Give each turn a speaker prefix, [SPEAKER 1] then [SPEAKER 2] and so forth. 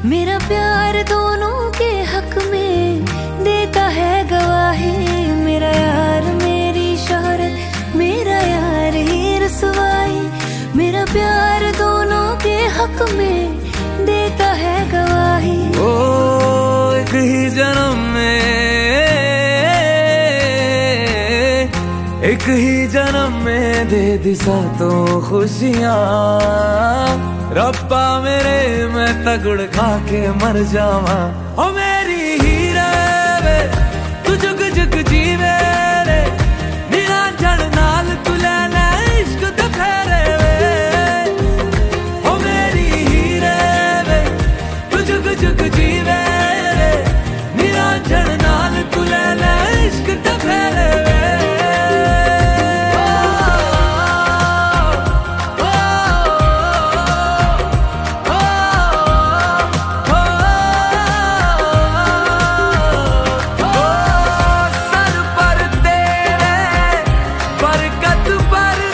[SPEAKER 1] मेरा प्यार दोनों के हक में देता है गवाही। मेरा यार मेरी शोहरत, मेरा यार ही रसवाई। मेरा प्यार दोनों के हक में देता है गवाही।
[SPEAKER 2] ओ एक ही जन्म में, एक ही जन्म में दे दी सातों खुशियाँ। रब्बा मेरे मैं तगड़ खा के मर जावा। ओ मेरी हीरे वे तू जुग जुग जीवे रे, निरंजन नाल तू लेना इश्क तो फेरे वे। ओ मेरी हीरे वे तू जुग जुग जीवे रे, निरंजन नाल तू लेना इश्क तो फेरे वे। पर